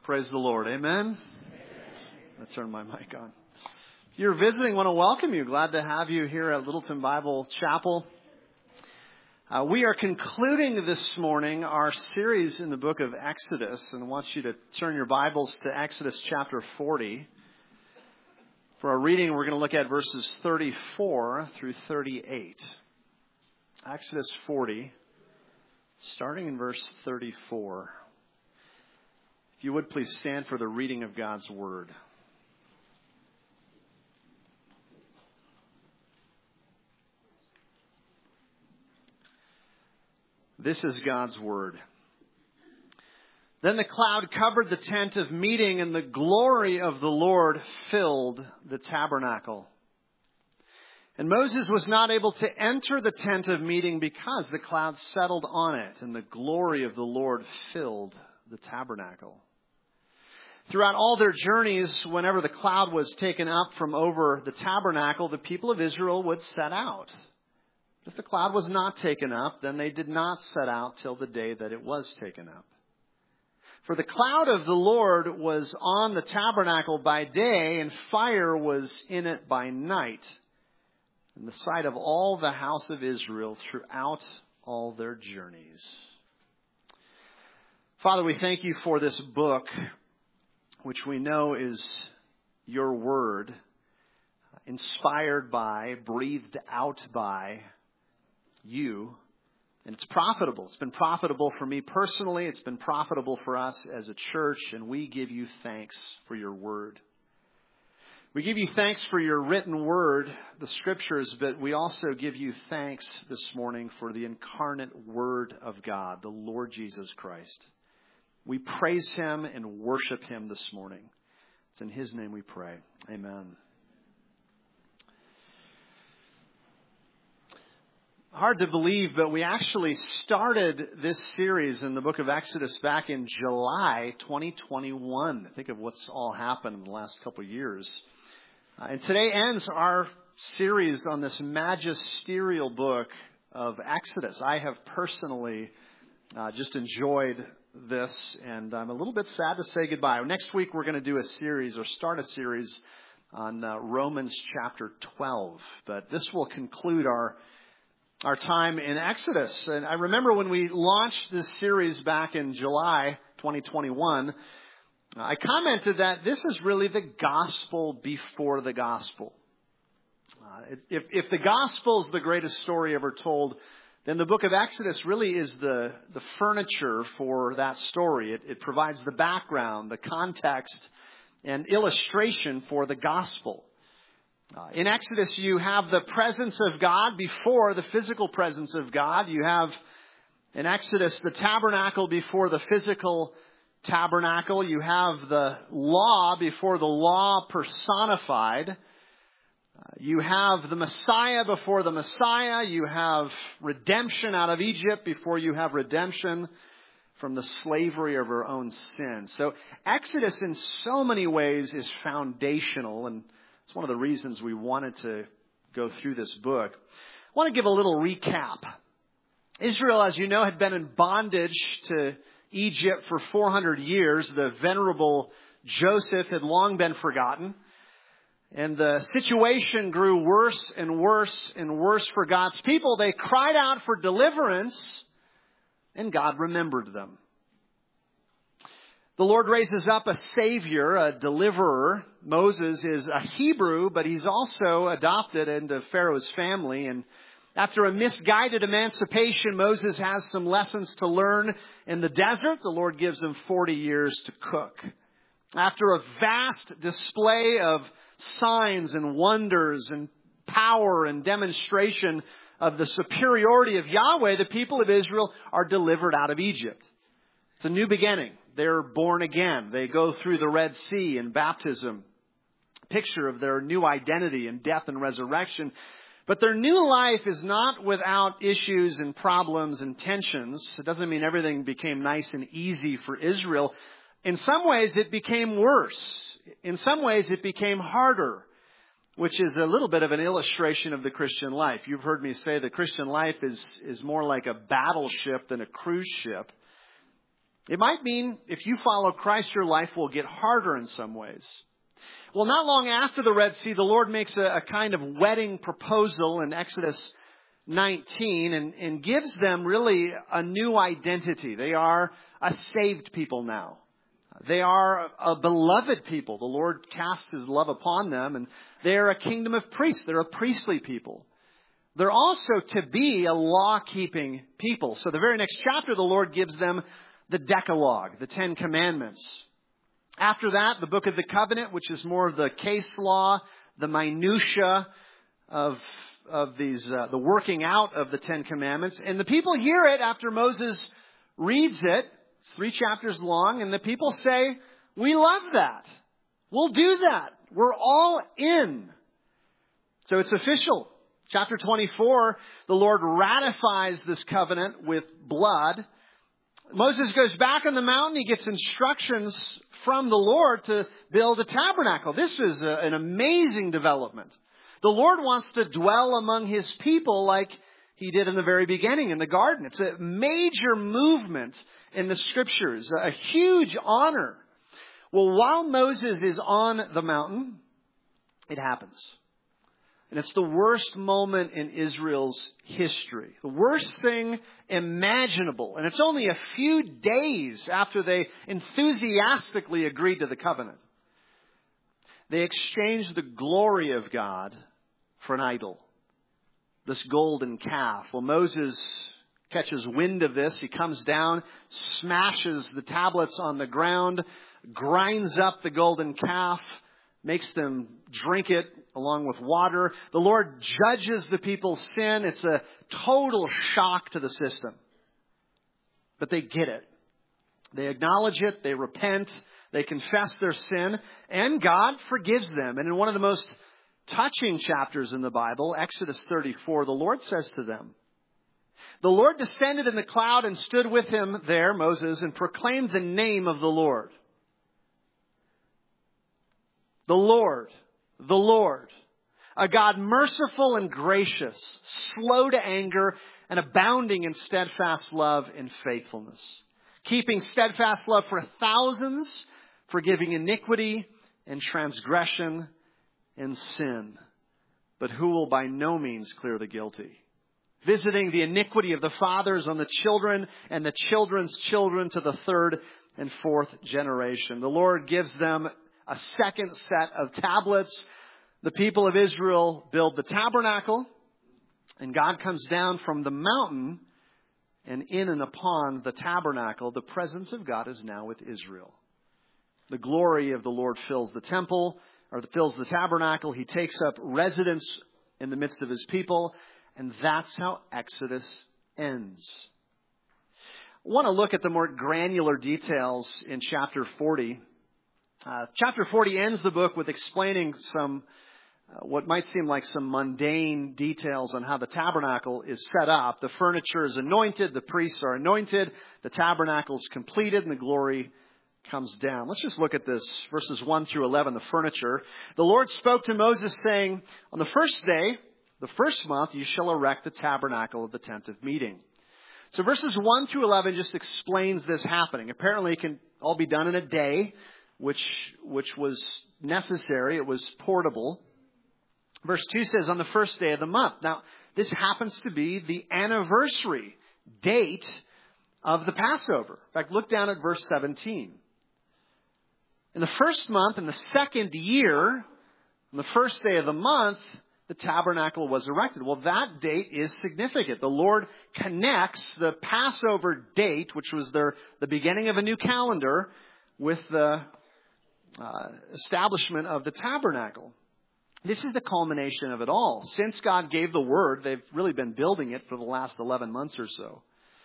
Praise the Lord. Amen. Let's turn my mic on. If you're visiting, I want to welcome you. Glad to have you here at Littleton Bible Chapel. We are concluding this morning our series in the book of Exodus, and I want you to turn your Bibles to Exodus chapter 40. For our reading, we're going to look at verses 34 through 38. Exodus 40, starting in verse 34. If you would please stand for the reading of God's Word. This is God's Word. Then the cloud covered the tent of meeting, and the glory of the Lord filled the tabernacle. And Moses was not able to enter the tent of meeting because the cloud settled on it, and the glory of the Lord filled the tabernacle. Throughout all their journeys, whenever the cloud was taken up from over the tabernacle, the people of Israel would set out. If the cloud was not taken up, then they did not set out till the day that it was taken up. For the cloud of the Lord was on the tabernacle by day, and fire was in it by night, in the sight of all the house of Israel throughout all their journeys. Father, we thank you for this book, which we know is your word, inspired by, breathed out by you. And it's profitable. It's been profitable for me personally. It's been profitable for us as a church. And we give you thanks for your word. We give you thanks for your written word, the scriptures, but we also give you thanks this morning for the incarnate word of God, the Lord Jesus Christ. We praise him and worship him this morning. It's in his name we pray. Amen. Hard to believe, but we actually started this series in the book of Exodus back in July 2021. Think of what's all happened in the last couple of years. And today ends our series on this magisterial book of Exodus. I have personally just enjoyed this, and I'm a little bit sad to say goodbye. Next week we're going to do a series, or start a series, on Romans chapter 12. But this will conclude our time in Exodus. And I remember when we launched this series back in July 2021, I commented that this is really the gospel before the gospel. If the gospel is the greatest story ever told, then the book of Exodus really is the furniture for that story. It provides the background, the context, and illustration for the gospel. In Exodus, you have the presence of God before the physical presence of God. You have, in Exodus, the tabernacle before the physical tabernacle. You have the law before the law personified. You have the Messiah before the Messiah. You have redemption out of Egypt before you have redemption from the slavery of our own sin. So Exodus in so many ways is foundational, and it's one of the reasons we wanted to go through this book. I want to give a little recap. Israel, as you know, had been in bondage to Egypt for 400 years. The venerable Joseph had long been forgotten. And the situation grew worse and worse and worse for God's people. They cried out for deliverance, and God remembered them. The Lord raises up a Savior, a deliverer. Moses is a Hebrew, but he's also adopted into Pharaoh's family. And after a misguided emancipation, Moses has some lessons to learn in the desert. The Lord gives him 40 years to cook. After a vast display of signs and wonders and power and demonstration of the superiority of Yahweh, the people of Israel are delivered out of Egypt. It's a new beginning. They're born again. They go through the Red Sea in baptism. Picture of their new identity in death and resurrection. But their new life is not without issues and problems and tensions. It doesn't mean everything became nice and easy for Israel. In some ways, it became worse. In some ways, it became harder, which is a little bit of an illustration of the Christian life. You've heard me say the Christian life is more like a battleship than a cruise ship. It might mean if you follow Christ, your life will get harder in some ways. Well, not long after the Red Sea, the Lord makes a kind of wedding proposal in Exodus 19 and gives them really a new identity. They are a saved people now. They are a beloved people. The Lord casts His love upon them, and they are a kingdom of priests. They're a priestly people. They're also to be a law-keeping people. So the very next chapter, the Lord gives them the Decalogue, the Ten Commandments. After that, the Book of the Covenant, which is more of the case law, the minutia of these, the working out of the Ten Commandments. And the people hear it after Moses reads it. It's 3 chapters long, and the people say, we love that. We'll do that. We're all in. So it's official. Chapter 24, the Lord ratifies this covenant with blood. Moses goes back on the mountain. He gets instructions from the Lord to build a tabernacle. This is an amazing development. The Lord wants to dwell among His people like He did in the very beginning in the garden. It's a major movement in the Scriptures, a huge honor. Well, while Moses is on the mountain, it happens. And it's the worst moment in Israel's history. The worst thing imaginable. And it's only a few days after they enthusiastically agreed to the covenant. They exchanged the glory of God for an idol. This golden calf. Well, Moses catches wind of this. He comes down, smashes the tablets on the ground, grinds up the golden calf, makes them drink it along with water. The Lord judges the people's sin. It's a total shock to the system. But they get it. They acknowledge it. They repent. They confess their sin. And God forgives them. And in one of the most touching chapters in the Bible, Exodus 34, the Lord says to them, the Lord descended in the cloud and stood with him there, Moses, and proclaimed the name of the Lord. The Lord, a God merciful and gracious, slow to anger, and abounding in steadfast love and faithfulness, keeping steadfast love for thousands, forgiving iniquity and transgression and sin, but who will by no means clear the guilty, visiting the iniquity of the fathers on the children and the children's children to the 3rd and 4th generation. The Lord gives them a second set of tablets. The people of Israel build the tabernacle, and God comes down from the mountain, and in and upon the tabernacle, the presence of God is now with Israel. The glory of the Lord fills the temple, or fills the tabernacle. He takes up residence in the midst of His people, and that's how Exodus ends. I want to look at the more granular details in chapter 40. Chapter 40 ends the book with explaining some, what might seem like some mundane details on how the tabernacle is set up. The furniture is anointed, the priests are anointed, the tabernacle is completed, and the glory comes down. Let's just look at this, verses 1 through 11, the furniture. The Lord spoke to Moses saying, on the first day, the first month, you shall erect the tabernacle of the tent of meeting. So verses 1 through 11 just explains this happening. Apparently it can all be done in a day, which was necessary. It was portable. Verse 2 says, on the first day of the month. Now, this happens to be the anniversary date of the Passover. In fact, look down at verse 17. In the first month, in the second year, on the first day of the month, the tabernacle was erected. Well, that date is significant. The Lord connects the Passover date, which was the beginning of a new calendar, with the establishment of the tabernacle. This is the culmination of it all. Since God gave the word, they've really been building it for the last 11 months or so.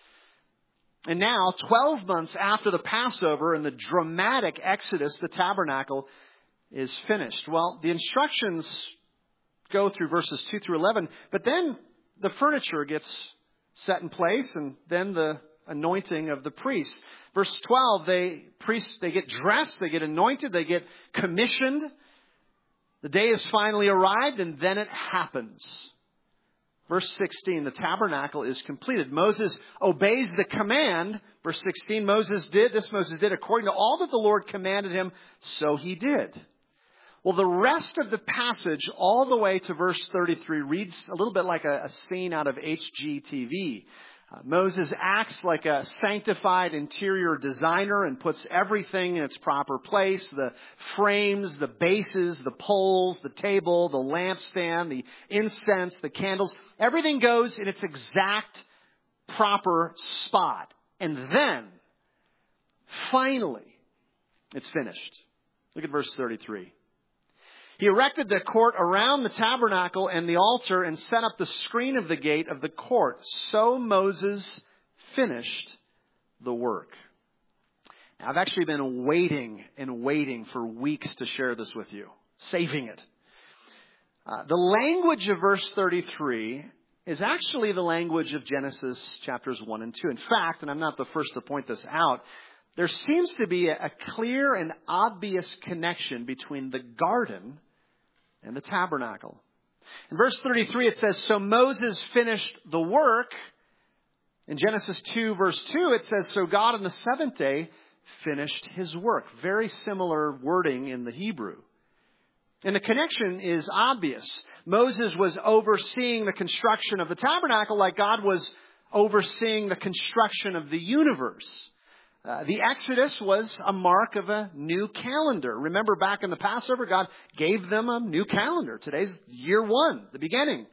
And now, 12 months after the Passover and the dramatic Exodus, the tabernacle is finished. Well, the instructions go through verses 2 through 11, but then the furniture gets set in place, and then the anointing of the priests. Verse 12, they get dressed, they get anointed, they get commissioned. The day has finally arrived, and then it happens. Verse 16, the tabernacle is completed. Moses obeys the command. Verse 16, Moses did according to all that the Lord commanded him, so he did. Well, the rest of the passage, all the way to verse 33, reads a little bit like a scene out of HGTV. Moses acts like a sanctified interior designer and puts everything in its proper place. The frames, the bases, the poles, the table, the lampstand, the incense, the candles. Everything goes in its exact proper spot. And then, finally, it's finished. Look at verse 33. He erected the court around the tabernacle and the altar and set up the screen of the gate of the court. So Moses finished the work. Now, I've actually been waiting for weeks to share this with you, saving it. The language of verse 33 is actually the language of Genesis chapters 1 and 2. In fact, and I'm not the first to point this out, there seems to be a clear and obvious connection between the garden and the tabernacle. In verse 33 it says, so Moses finished the work. In Genesis 2 verse 2 it says, so God on the seventh day finished his work. Very similar wording in the Hebrew. And the connection is obvious. Moses was overseeing the construction of the tabernacle like God was overseeing the construction of the universe. The Exodus was a mark of a new calendar. Remember back in the Passover, God gave them a new calendar. Today's year 1, the beginning.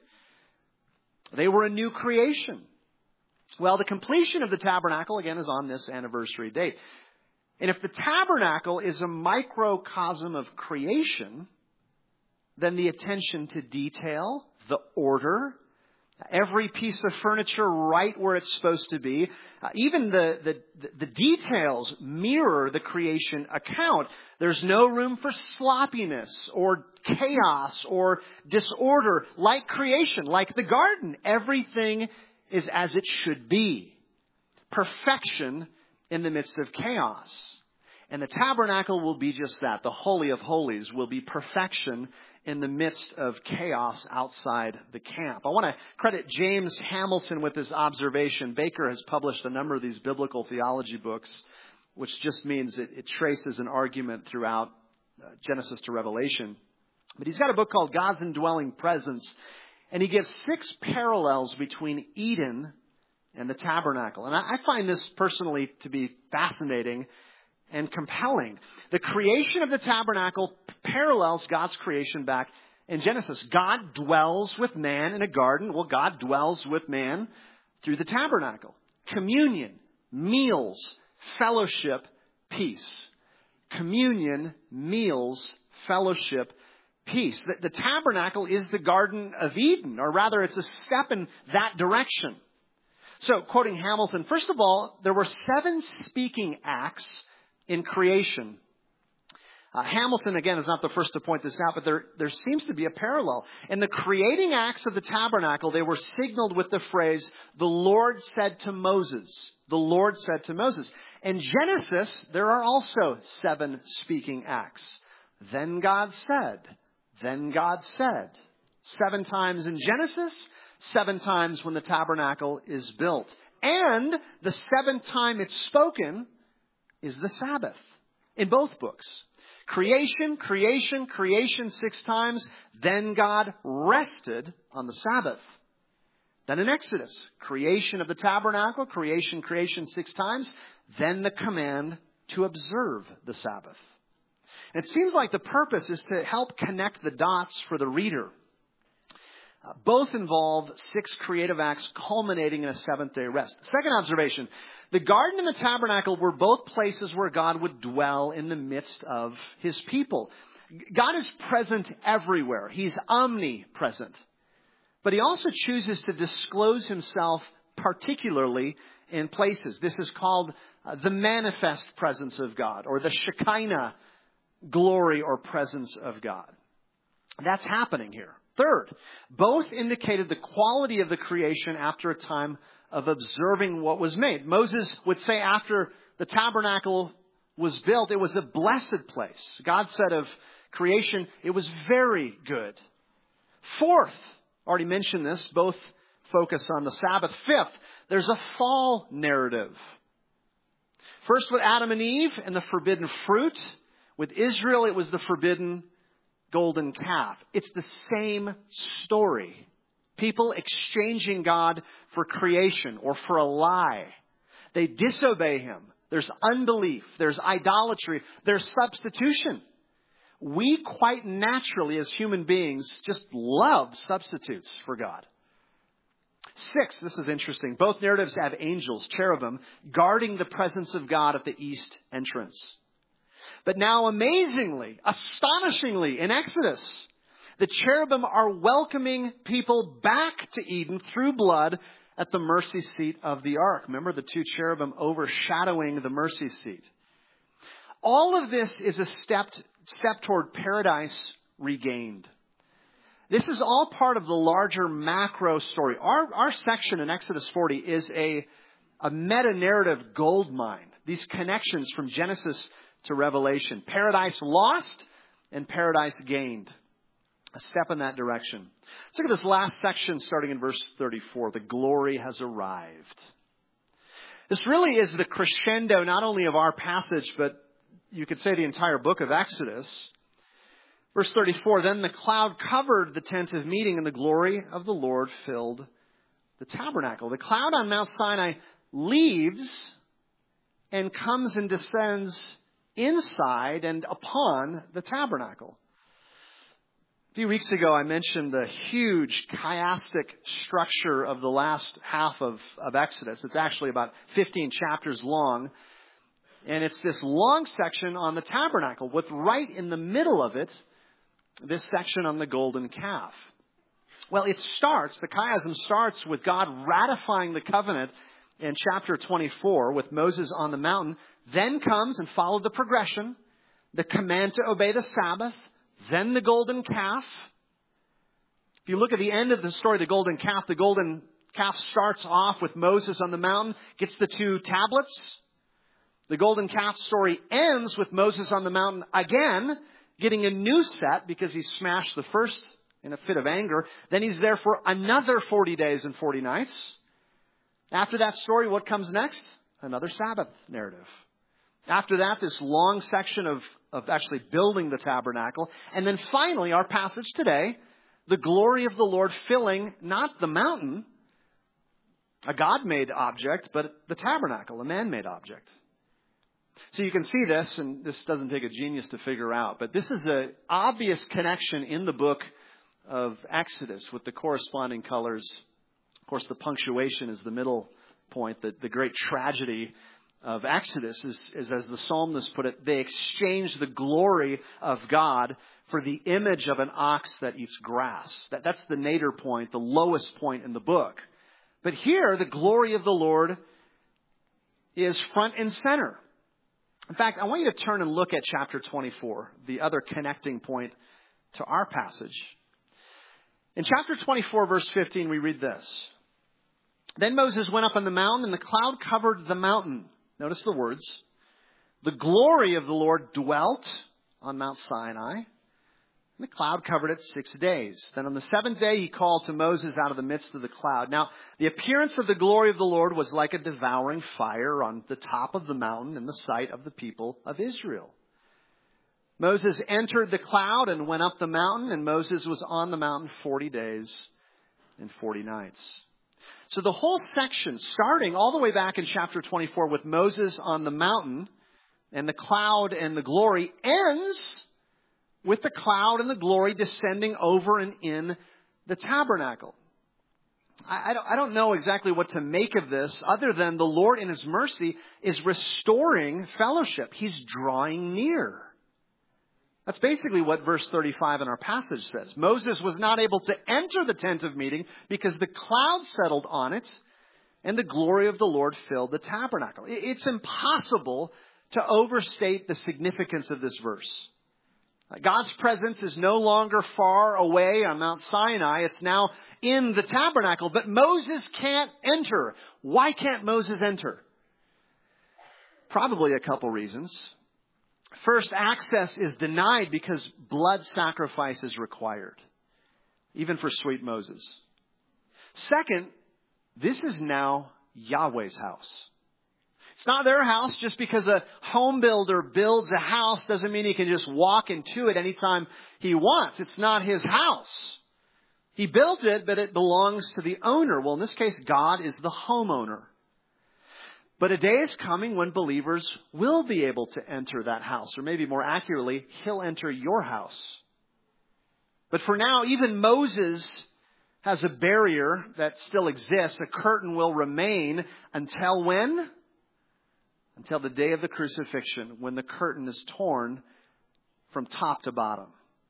They were a new creation. Well, the completion of the tabernacle, again, is on this anniversary date. And if the tabernacle is a microcosm of creation, then the attention to detail, the order, every piece of furniture right where it's supposed to be. Even the details mirror the creation account. There's no room for sloppiness or chaos or disorder like creation, like the garden. Everything is as it should be. Perfection in the midst of chaos. And the tabernacle will be just that. The Holy of Holies will be perfection in the midst of chaos outside the camp. I want to credit James Hamilton with this observation. Baker has published a number of these biblical theology books, which just means it traces an argument throughout Genesis to Revelation. But he's got a book called God's Indwelling Presence, and he gives 6 parallels between Eden and the tabernacle. And I find this personally to be fascinating and compelling. The creation of the tabernacle parallels God's creation back in Genesis. God dwells with man in a garden. Well, God dwells with man through the tabernacle. Communion, meals, fellowship, peace. Communion, meals, fellowship, peace. The tabernacle is the Garden of Eden, or rather it's a step in that direction. So, quoting Hamilton, first of all, there were 7 speaking acts in creation. Hamilton, again, is not the first to point this out, but there seems to be a parallel. In the creating acts of the tabernacle, they were signaled with the phrase, the Lord said to Moses. The Lord said to Moses. In Genesis, there are also 7 speaking acts. Then God said. Then God said. 7 times in Genesis, 7 times when the tabernacle is built. And the 7th time it's spoken is the Sabbath in both books. Creation, creation, creation 6 times. Then God rested on the Sabbath. Then in Exodus, creation of the tabernacle, creation, creation 6 times. Then the command to observe the Sabbath. And it seems like the purpose is to help connect the dots for the reader. Both involve 6 creative acts culminating in a 7th-day rest. Second observation, the garden and the tabernacle were both places where God would dwell in the midst of his people. God is present everywhere. He's omnipresent. But he also chooses to disclose himself particularly in places. This is called the manifest presence of God, or the Shekinah glory or presence of God. That's happening here. Third, both indicated the quality of the creation after a time of observing what was made. Moses would say after the tabernacle was built, it was a blessed place. God said of creation, it was very good. Fourth, already mentioned this, both focus on the Sabbath. Fifth, there's a fall narrative. First with Adam and Eve and the forbidden fruit. With Israel, it was the forbidden golden calf. It's the same story. People exchanging God for creation or for a lie. They disobey Him. There's unbelief. There's idolatry. There's substitution. We quite naturally as human beings just love substitutes for God. 6, this is interesting. Both narratives have angels, cherubim, guarding the presence of God at the east entrance. But now amazingly, astonishingly, in Exodus, the cherubim are welcoming people back to Eden through blood at the mercy seat of the ark. Remember the 2 cherubim overshadowing the mercy seat. All of this is a step toward paradise regained. This is all part of the larger macro story. Our section in Exodus 40 is a meta-narrative gold mine. These connections from Genesis to Revelation. Paradise lost and paradise gained. A step in that direction. Let's look at this last section starting in verse 34. The glory has arrived. This really is the crescendo not only of our passage, but you could say the entire book of Exodus. Verse 34, then the cloud covered the tent of meeting and the glory of the Lord filled the tabernacle. The cloud on Mount Sinai leaves and comes and descends inside and upon the tabernacle. A few weeks ago, I mentioned the huge chiastic structure of the last half of Exodus. It's actually about 15 chapters long. And it's this long section on the tabernacle with right in the middle of it, this section on the golden calf. Well, the chiasm starts with God ratifying the covenant in chapter 24 with Moses on the mountain. Then comes and followed the progression, the command to obey the Sabbath, then the golden calf. If you look at the end of the story, the golden calf starts off with Moses on the mountain, gets the 2 tablets. The golden calf story ends with Moses on the mountain again, getting a new set because he smashed the first in a fit of anger. Then he's there for another 40 days and 40 nights. After that story, what comes next? Another Sabbath narrative. After that, this long section of actually building the tabernacle. And then finally, our passage today, the glory of the Lord filling not the mountain, a God-made object, but the tabernacle, a man-made object. So you can see this, and this doesn't take a genius to figure out, but this is an obvious connection in the book of Exodus with the corresponding colors. Of course, the punctuation is the middle point. The great tragedy of Exodus is, as the psalmist put it, they exchanged the glory of God for the image of an ox that eats grass. That's the nadir point, the lowest point in the book. But here, the glory of the Lord is front and center. In fact, I want you to turn and look at chapter 24, the other connecting point to our passage. In chapter 24, verse 15, we read this. Then Moses went up on the mountain, and the cloud covered the mountain. Notice the words. The glory of the Lord dwelt on Mount Sinai. And the cloud covered it 6 days. Then on the 7th day, he called to Moses out of the midst of the cloud. Now, the appearance of the glory of the Lord was like a devouring fire on the top of the mountain in the sight of the people of Israel. Moses entered the cloud and went up the mountain, and Moses was on the mountain 40 days and 40 nights. So the whole section, starting all the way back in chapter 24 with Moses on the mountain and the cloud and the glory, ends with the cloud and the glory descending over and in the tabernacle. I don't know exactly what to make of this other than the Lord in His mercy is restoring fellowship. He's drawing near. That's basically what verse 35 in our passage says. Moses was not able to enter the tent of meeting because the cloud settled on it and the glory of the Lord filled the tabernacle. It's impossible to overstate the significance of this verse. God's presence is no longer far away on Mount Sinai. It's now in the tabernacle, but Moses can't enter. Why can't Moses enter? Probably a couple reasons. First, access is denied because blood sacrifice is required, even for sweet Moses. Second, This is now Yahweh's house. It's not their house. Just because a home builder builds a house doesn't mean he can just walk into it anytime he wants. It's not his house. He built it, but it belongs to the owner. Well, in this case, God is the homeowner. But a day is coming when believers will be able to enter that house. Or maybe more accurately, He'll enter your house. But for now, even Moses has a barrier that still exists. A curtain will remain until when? Until the day of the crucifixion, when the curtain is torn from top to bottom.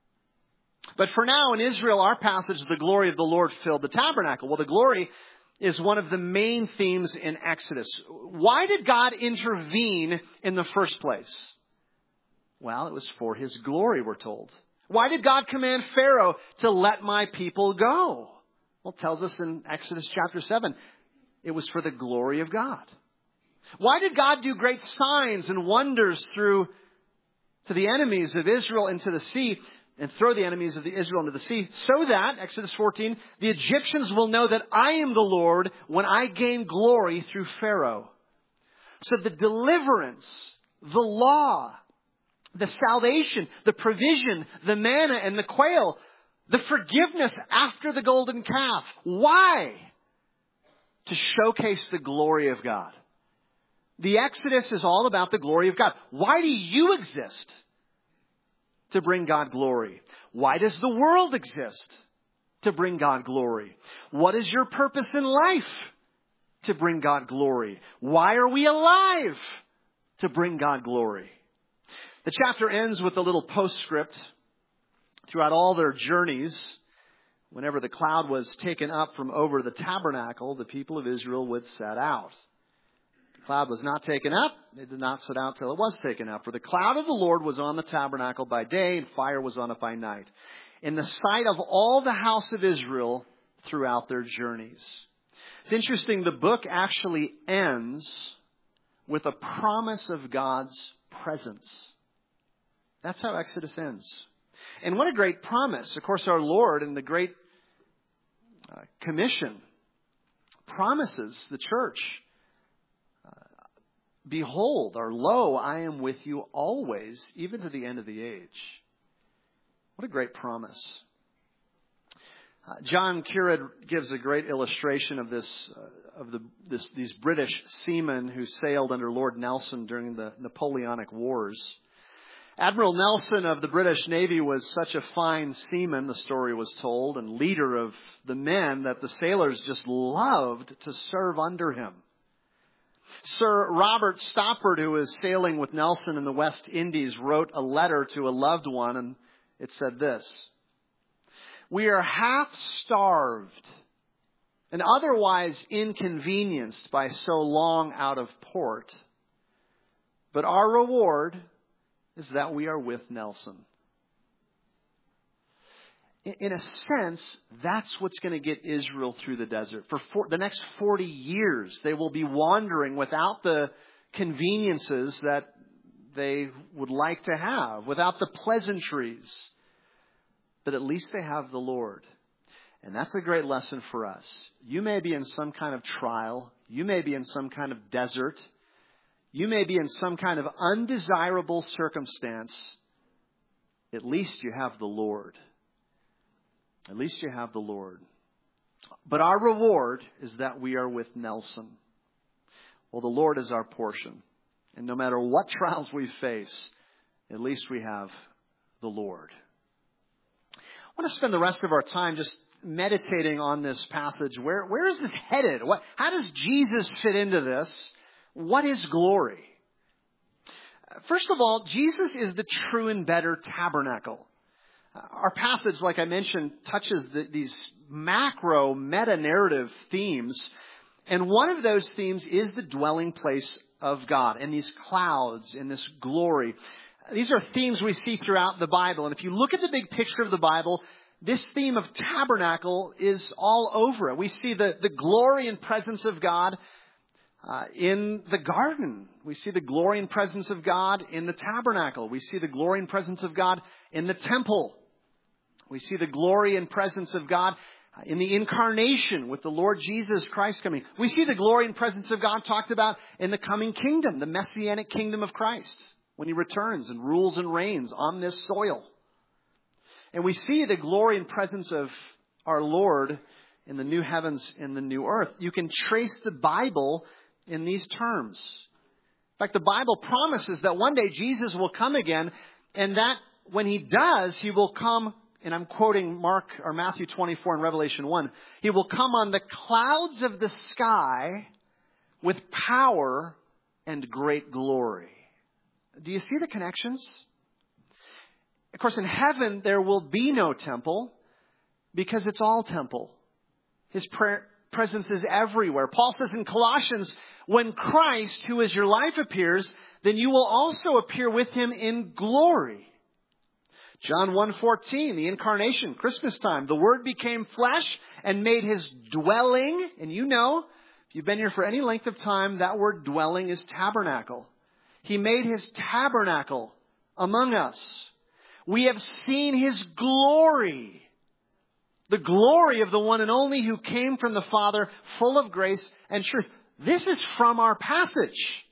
But for now, in Israel, our passage, the glory of the Lord filled the tabernacle. Well, the glory is one of the main themes in Exodus. Why did God intervene in the first place? Well, it was for His glory, we're told. Why did God command Pharaoh to let my people go? Well, it tells us in Exodus chapter 7, it was for the glory of God. Why did God do great signs and wonders to the enemies of Israel into the sea and throw the enemies of Israel into the sea? So that, Exodus 14, the Egyptians will know that I am the Lord when I gain glory through Pharaoh. So the deliverance, the law, the salvation, the provision, the manna and the quail, the forgiveness after the golden calf. Why? To showcase the glory of God. The Exodus is all about the glory of God. Why do you exist? To bring God glory. Why does the world exist? To bring God glory. What is your purpose in life? To bring God glory. Why are we alive? To bring God glory. The chapter ends with a little postscript. Throughout all their journeys, whenever the cloud was taken up from over the tabernacle, the people of Israel would set out. The cloud was not taken up. They did not set out till it was taken up. For the cloud of the Lord was on the tabernacle by day, and fire was on it by night, in the sight of all the house of Israel throughout their journeys. It's interesting, the book actually ends with a promise of God's presence. That's how Exodus ends. And what a great promise. Of course, our Lord in the Great Commission promises the church, behold, or lo, I am with you always, even to the end of the age. What a great promise. John Currid gives a great illustration of these British seamen who sailed under Lord Nelson during the Napoleonic Wars. Admiral Nelson of the British Navy was such a fine seaman, the story was told, and leader of the men that the sailors just loved to serve under him. Sir Robert Stoppard, who was sailing with Nelson in the West Indies, wrote a letter to a loved one, and it said this: "We are half starved and otherwise inconvenienced by so long out of port, but our reward is that we are with Nelson." In a sense, that's what's going to get Israel through the desert. For the next 40 years, they will be wandering without the conveniences that they would like to have, without the pleasantries. But at least they have the Lord. And that's a great lesson for us. You may be in some kind of trial. You may be in some kind of desert. You may be in some kind of undesirable circumstance. At least you have the Lord. At least you have the Lord. But our reward is that we are with Nelson. Well, the Lord is our portion. And no matter what trials we face, at least we have the Lord. I want to spend the rest of our time just meditating on this passage. Where is this headed? How does Jesus fit into this? What is glory? First of all, Jesus is the true and better tabernacle. Our passage, like I mentioned, touches these macro meta-narrative themes. And one of those themes is the dwelling place of God and these clouds and this glory. These are themes we see throughout the Bible. And if you look at the big picture of the Bible, this theme of tabernacle is all over it. We see the glory and presence of God in the garden. We see the glory and presence of God in the tabernacle. We see the glory and presence of God in the temple. We see the glory and presence of God In the incarnation with the Lord Jesus Christ coming. We see the glory and presence of God talked about in the coming kingdom, the messianic kingdom of Christ, when He returns and rules and reigns on this soil. And we see the glory and presence of our Lord in the new heavens and the new earth. You can trace the Bible in these terms. In fact, the Bible promises that one day Jesus will come again, and that when He does, He will come, and I'm quoting Matthew 24 and Revelation 1, He will come on the clouds of the sky with power and great glory. Do you see the connections? Of course, in heaven, there will be no temple because it's all temple. His presence is everywhere. Paul says in Colossians, when Christ, who is your life, appears, then you will also appear with Him in glory. John 1:14, the incarnation, Christmas time. The Word became flesh and made His dwelling. And you know, if you've been here for any length of time, that word dwelling is tabernacle. He made His tabernacle among us. We have seen His glory. The glory of the one and only who came from the Father, full of grace and truth. This is from our passage.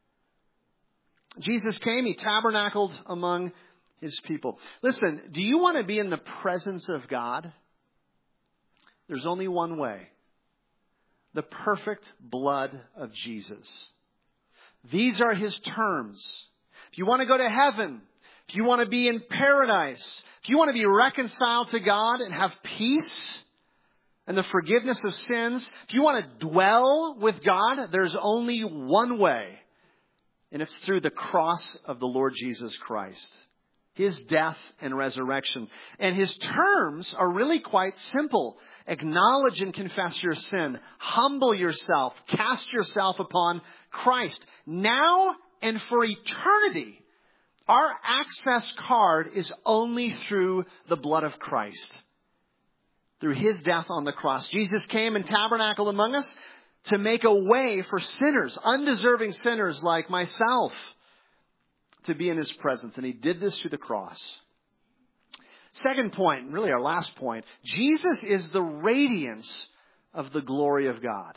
Jesus came, He tabernacled among His people. Listen, do you want to be in the presence of God? There's only one way. The perfect blood of Jesus. These are His terms. If you want to go to heaven, if you want to be in paradise, if you want to be reconciled to God and have peace and the forgiveness of sins, if you want to dwell with God, there's only one way. And it's through the cross of the Lord Jesus Christ. His death and resurrection. And His terms are really quite simple. Acknowledge and confess your sin. Humble yourself. Cast yourself upon Christ. Now and for eternity. Our access card is only through the blood of Christ. Through His death on the cross. Jesus came and tabernacled among us to make a way for sinners, undeserving sinners like myself, to be in His presence. And He did this through the cross. Second point, really our last point, Jesus is the radiance of the glory of God.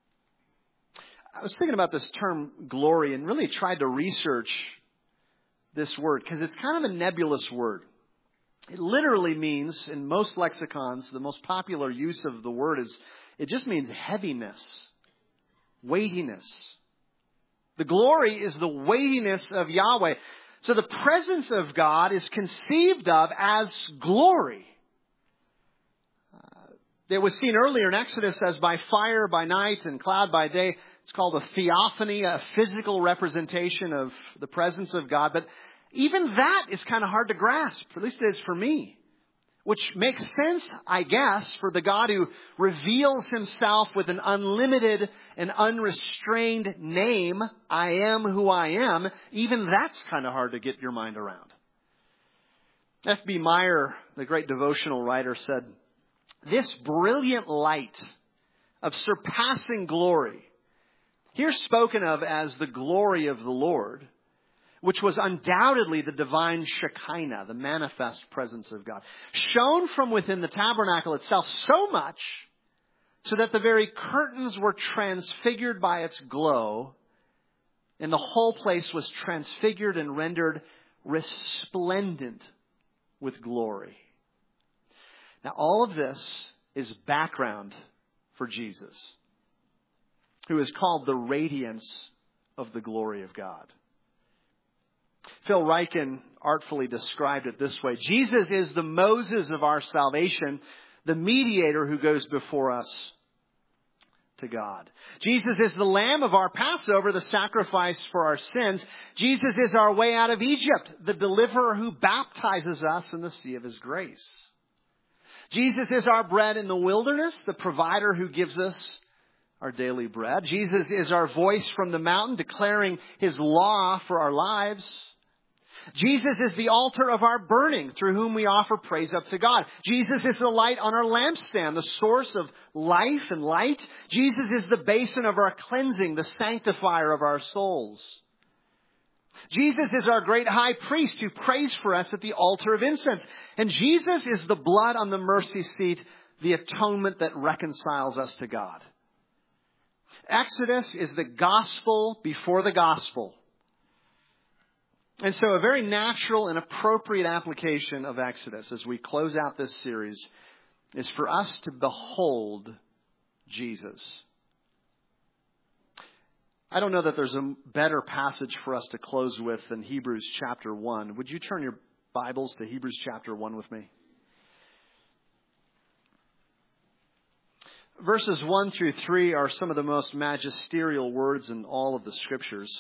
I was thinking about this term glory and really tried to research this word because it's kind of a nebulous word. It literally means, in most lexicons, the most popular use of the word is, it just means heaviness, weightiness. The glory is the weightiness of Yahweh. So the presence of God is conceived of as glory. It was seen earlier in Exodus as by fire by night and cloud by day. It's called a theophany, a physical representation of the presence of God. But even that is kind of hard to grasp, at least it is for me. Which makes sense, I guess, for the God who reveals Himself with an unlimited and unrestrained name, I am who I am. Even that's kind of hard to get your mind around. F.B. Meyer, the great devotional writer, said, this brilliant light of surpassing glory, here spoken of as the glory of the Lord, which was undoubtedly the divine Shekinah, the manifest presence of God, shone from within the tabernacle itself so much so that the very curtains were transfigured by its glow, and the whole place was transfigured and rendered resplendent with glory. Now, all of this is background for Jesus, who is called the radiance of the glory of God. Phil Ryken artfully described it this way. Jesus is the Moses of our salvation, the mediator who goes before us to God. Jesus is the Lamb of our Passover, the sacrifice for our sins. Jesus is our way out of Egypt, the deliverer who baptizes us in the sea of His grace. Jesus is our bread in the wilderness, the provider who gives us our daily bread. Jesus is our voice from the mountain, declaring His law for our lives. Jesus is the altar of our burning, through whom we offer praise up to God. Jesus is the light on our lampstand, the source of life and light. Jesus is the basin of our cleansing, the sanctifier of our souls. Jesus is our great high priest who prays for us at the altar of incense. And Jesus is the blood on the mercy seat, the atonement that reconciles us to God. Exodus is the gospel before the gospel. And so a very natural and appropriate application of Exodus as we close out this series is for us to behold Jesus. I don't know that there's a better passage for us to close with than Hebrews chapter 1. Would you turn your Bibles to Hebrews chapter 1 with me? Verses 1 through 3 are some of the most magisterial words in all of the Scriptures.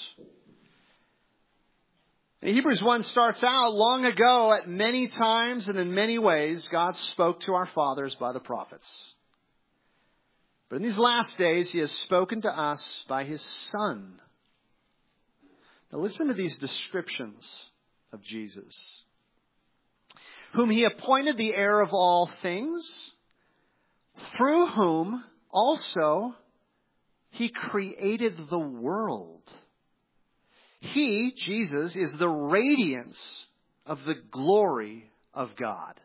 And Hebrews 1 starts out, long ago, at many times and in many ways, God spoke to our fathers by the prophets. But in these last days, He has spoken to us by His Son. Now listen to these descriptions of Jesus. Whom He appointed the heir of all things, through whom also He created the world. He, Jesus, is the radiance of the glory of God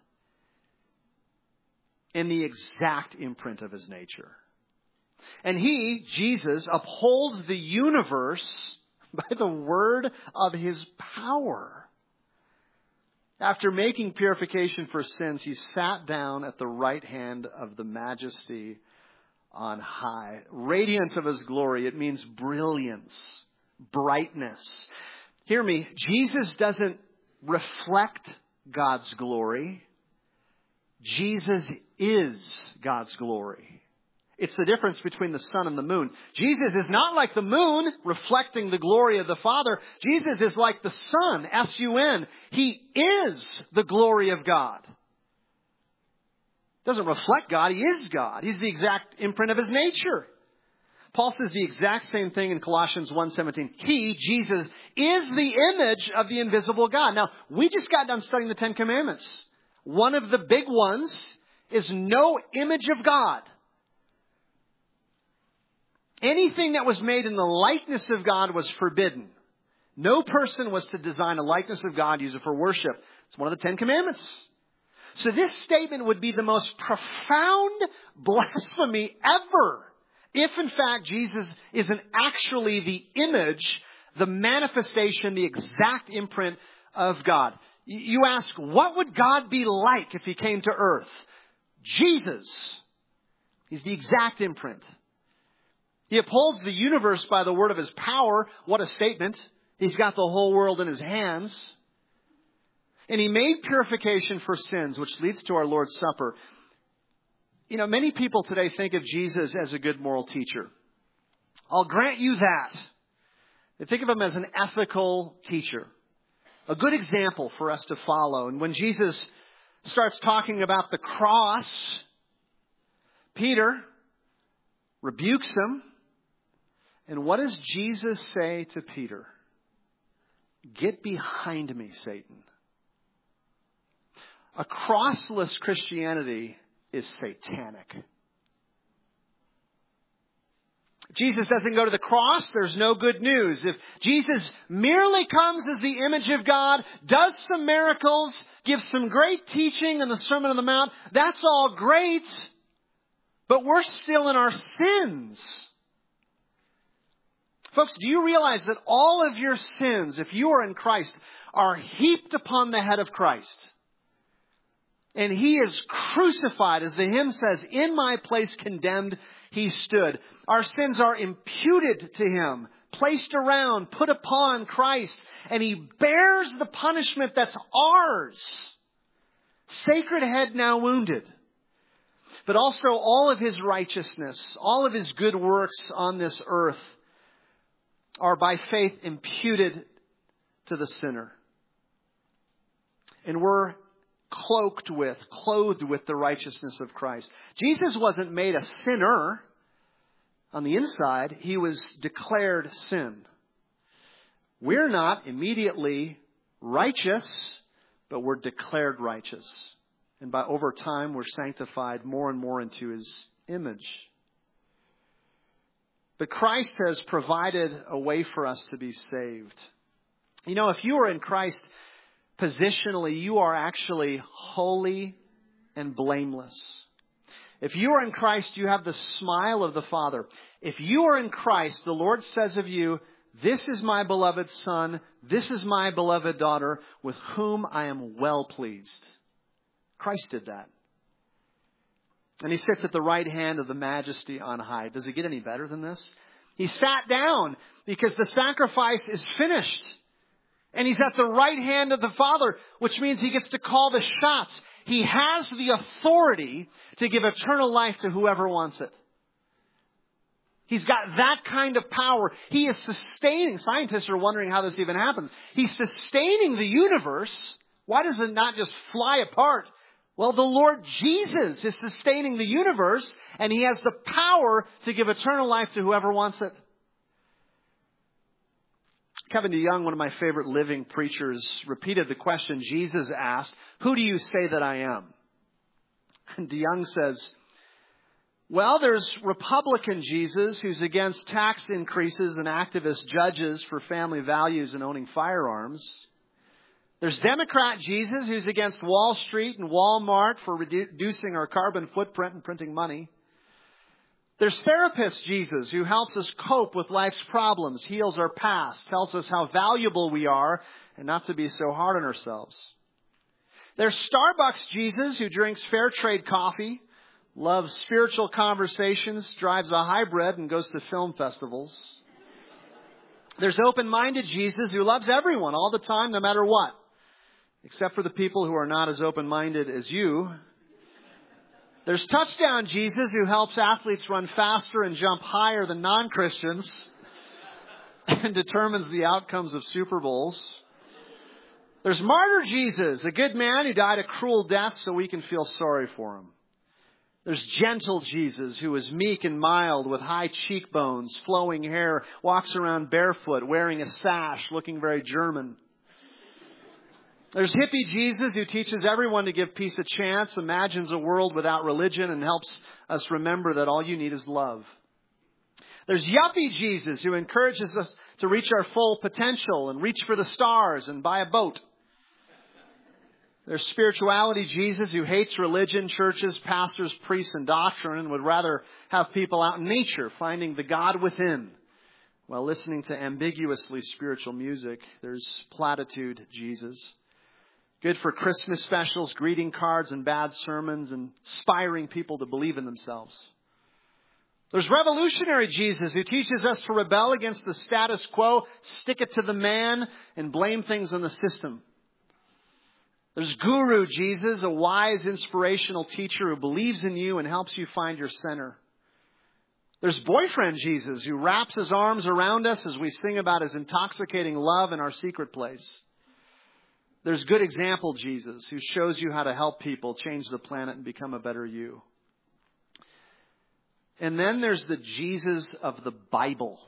in the exact imprint of His nature. And He, Jesus, upholds the universe by the word of His power. After making purification for sins, He sat down at the right hand of the Majesty on high. Radiance of His glory, it means brilliance, brightness. Hear me, Jesus doesn't reflect God's glory. Jesus is God's glory. It's the difference between the sun and the moon. Jesus is not like the moon, reflecting the glory of the Father. Jesus is like the sun, S-U-N. He is the glory of God. Doesn't reflect God, He is God. He's the exact imprint of His nature. Paul says the exact same thing in Colossians 1:17. He, Jesus, is the image of the invisible God. Now, we just got done studying the Ten Commandments. One of the big ones is no image of God. Anything that was made in the likeness of God was forbidden. No person was to design a likeness of God, use it for worship. It's one of the Ten Commandments. So this statement would be the most profound blasphemy ever if, in fact, Jesus isn't actually the image, the manifestation, the exact imprint of God. You ask, what would God be like if He came to earth? Jesus. He's the exact imprint. He upholds the universe by the word of His power. What a statement. He's got the whole world in His hands. And He made purification for sins, which leads to our Lord's Supper. You know, many people today think of Jesus as a good moral teacher. I'll grant you that. They think of Him as an ethical teacher. A good example for us to follow. And when Jesus starts talking about the cross, Peter rebukes him. And what does Jesus say to Peter? Get behind me, Satan. A crossless Christianity is satanic. If Jesus doesn't go to the cross, there's no good news. If Jesus merely comes as the image of God, does some miracles, gives some great teaching in the Sermon on the Mount, that's all great. But we're still in our sins. Folks, do you realize that all of your sins, if you are in Christ, are heaped upon the head of Christ? And He is crucified, as the hymn says, in my place condemned He stood. Our sins are imputed to Him, placed around, put upon Christ, and He bears the punishment that's ours. Sacred head now wounded. But also all of His righteousness, all of His good works on this earth are by faith imputed to the sinner. And we're clothed with the righteousness of Christ. Jesus wasn't made a sinner on the inside. He was declared sin. We're not immediately righteous, but we're declared righteous. And over time, we're sanctified more and more into His image. But Christ has provided a way for us to be saved. You know, if you are in Christ, positionally, you are actually holy and blameless. If you are in Christ, you have the smile of the Father. If you are in Christ, the Lord says of you, this is my beloved Son, this is my beloved daughter, with whom I am well pleased. Christ did that. And he sits at the right hand of the Majesty on high. Does it get any better than this? He sat down because the sacrifice is finished. And he's at the right hand of the Father, which means he gets to call the shots. He has the authority to give eternal life to whoever wants it. He's got that kind of power. He is sustaining. Scientists are wondering how this even happens. He's sustaining the universe. Why does it not just fly apart? Well, the Lord Jesus is sustaining the universe, and he has the power to give eternal life to whoever wants it. Kevin DeYoung, one of my favorite living preachers, repeated the question Jesus asked, who do you say that I am? And DeYoung says, well, there's Republican Jesus who's against tax increases and activist judges for family values and owning firearms. There's Democrat Jesus who's against Wall Street and Walmart for reducing our carbon footprint and printing money. There's therapist Jesus who helps us cope with life's problems, heals our past, tells us how valuable we are and not to be so hard on ourselves. There's Starbucks Jesus who drinks fair trade coffee, loves spiritual conversations, drives a hybrid and goes to film festivals. There's open-minded Jesus who loves everyone all the time, no matter what, except for the people who are not as open-minded as you. There's touchdown Jesus who helps athletes run faster and jump higher than non-Christians and determines the outcomes of Super Bowls. There's martyr Jesus, a good man who died a cruel death so we can feel sorry for him. There's gentle Jesus who is meek and mild with high cheekbones, flowing hair, walks around barefoot, wearing a sash, looking very German. There's hippie Jesus who teaches everyone to give peace a chance, imagines a world without religion, and helps us remember that all you need is love. There's yuppie Jesus who encourages us to reach our full potential and reach for the stars and buy a boat. There's spirituality Jesus who hates religion, churches, pastors, priests, and doctrine, and would rather have people out in nature finding the God within while listening to ambiguously spiritual music. There's platitude Jesus. Good for Christmas specials, greeting cards, and bad sermons, and inspiring people to believe in themselves. There's revolutionary Jesus who teaches us to rebel against the status quo, stick it to the man, and blame things on the system. There's Guru Jesus, a wise, inspirational teacher who believes in you and helps you find your center. There's boyfriend Jesus who wraps his arms around us as we sing about his intoxicating love in our secret place. There's good example Jesus who shows you how to help people change the planet and become a better you. And then there's the Jesus of the Bible.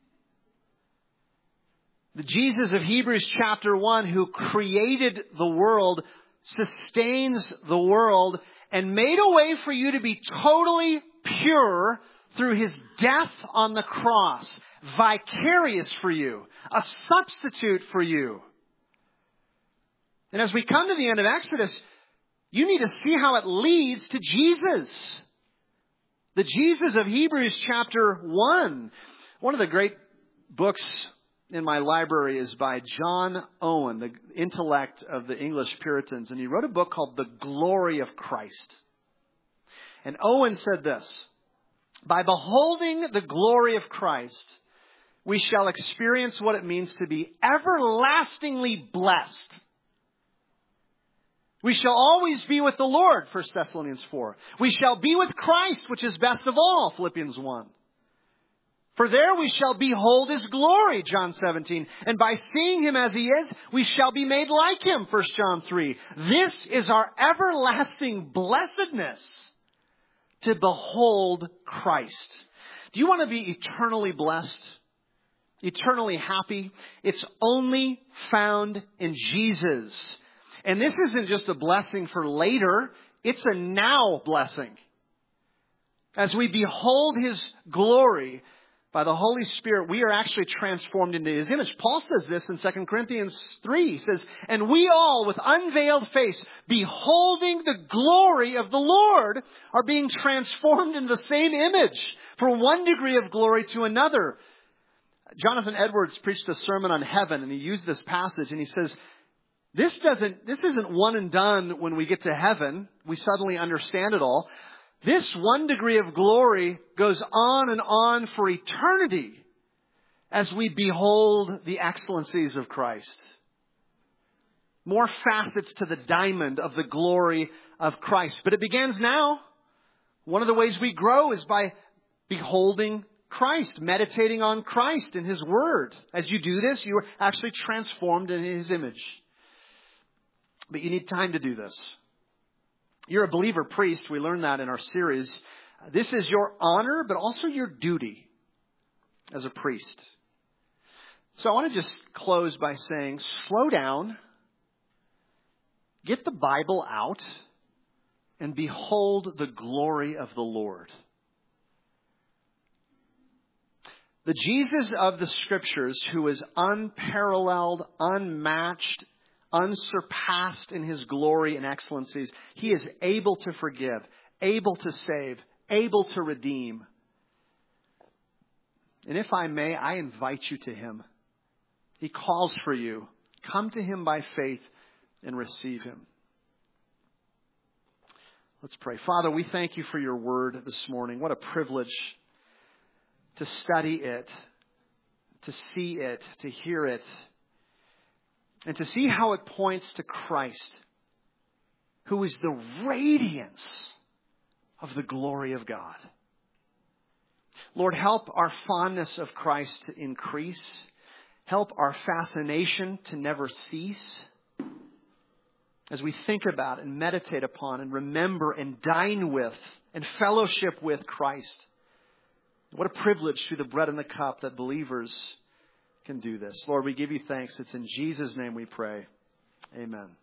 The Jesus of Hebrews chapter 1 who created the world, sustains the world, and made a way for you to be totally pure through his death on the cross. Vicarious for you. A substitute for you. And as we come to the end of Exodus, you need to see how it leads to Jesus. The Jesus of Hebrews chapter 1. One of the great books in my library is by John Owen, the intellect of the English Puritans. And he wrote a book called The Glory of Christ. And Owen said this: by beholding the glory of Christ, we shall experience what it means to be everlastingly blessed. We shall always be with the Lord, 1 Thessalonians 4. We shall be with Christ, which is best of all, Philippians 1. For there we shall behold his glory, John 17. And by seeing him as he is, we shall be made like him, 1 John 3. This is our everlasting blessedness, to behold Christ. Do you want to be eternally blessed? Eternally happy? It's only found in Jesus. And this isn't just a blessing for later. It's a now blessing. As we behold his glory, By the Holy Spirit, we are actually transformed into His image. Paul says this in 2 Corinthians 3. He says, and we all, with unveiled face, beholding the glory of the Lord, are being transformed into the same image from one degree of glory to another. Jonathan Edwards preached a sermon on heaven, and he used this passage, and he says, this isn't one and done when we get to heaven. We suddenly understand it all. This one degree of glory goes on and on for eternity as we behold the excellencies of Christ. More facets to the diamond of the glory of Christ. But it begins now. One of the ways we grow is by beholding Christ, meditating on Christ and His Word. As you do this, you are actually transformed in His image. But you need time to do this. You're a believer priest. We learned that in our series. This is your honor, but also your duty as a priest. So I want to just close by saying, slow down, get the Bible out, and behold the glory of the Lord. The Jesus of the Scriptures, who is unparalleled, unmatched, unsurpassed in His glory and excellencies, He is able to forgive, able to save, able to redeem. And if I may, I invite you to Him. He calls for you. Come to Him by faith and receive Him. Let's pray. Father, we thank You for Your Word this morning. What a privilege to study it, to see it, to hear it, and to see how it points to Christ, who is the radiance of the glory of God. Lord, help our fondness of Christ to increase. Help our fascination to never cease. As we think about and meditate upon and remember and dine with and fellowship with Christ. What a privilege through the bread and the cup that believers can do this. Lord, we give You thanks. It's in Jesus' name we pray. Amen.